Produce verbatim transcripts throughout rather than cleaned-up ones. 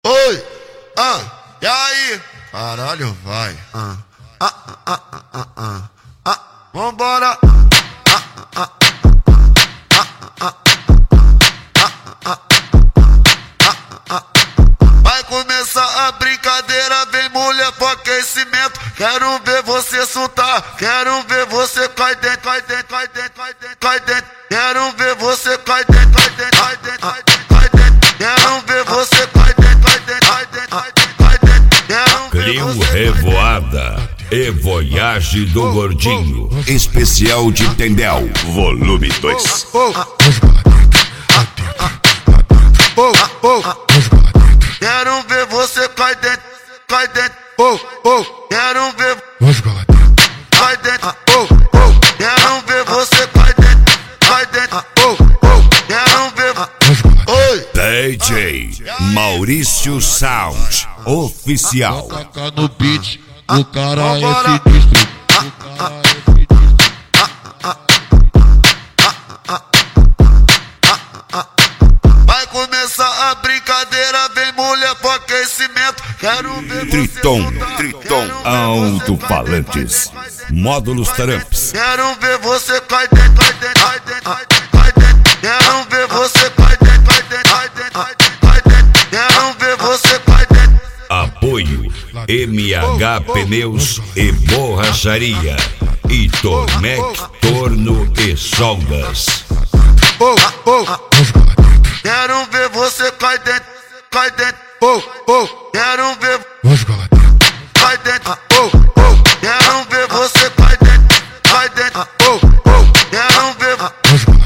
Oi, ah, e aí? Caralho, vai. Ah, ah, ah, ah, ah, ah, ah, vambora. Ah, ah, ah, ah, ah, vai começar a brincadeira, vem mulher pro aquecimento. Quero ver você soltar, quero ver você cai dentro, cai dentro, cai dentro, cai dentro, cai dentro. Quero ver você cai dentro, cai dentro, cai dentro, cai dentro, cai dentro. Quero ver você cai dentro, cai dentro, cai dentro, cai dentro, cai dentro. Quero ver Crio você Revoada e Voyage do Gordinho, especial de Tendel, volume dois. Quero ver você cai dentro, cai dentro. Quero ver cai dentro. Quero ver você cai dentro, cai dentro. Quero ver. Oi. D J Maurício Sound Oficial. Taca no beat, o cara é sinistro. O cara é sinistro. Vai começar a brincadeira, vem mulher pro aquecimento. Quero ver Triton, você soltar, Triton, quero ver você alto-falantes, cai dentro, módulos cai dentro. Tramps. Quero ver você cai dentro, cai dentro, cai dentro, cai dentro, cai dentro. Quero ver você cai dentro, cai dentro, cai dentro, cai dentro, cai dentro. Quero ver você cai dentro. Apoio M H Pneus e Borracharia e Tormec Torno e Soldas. Quero ver você cai dentro, cai dentro. Quero ver cai dentro. Quero ver você cai dentro, cai dentro. Quero ver.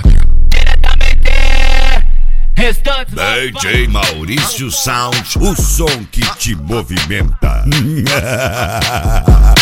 D J Maurício Sound, o som que te movimenta.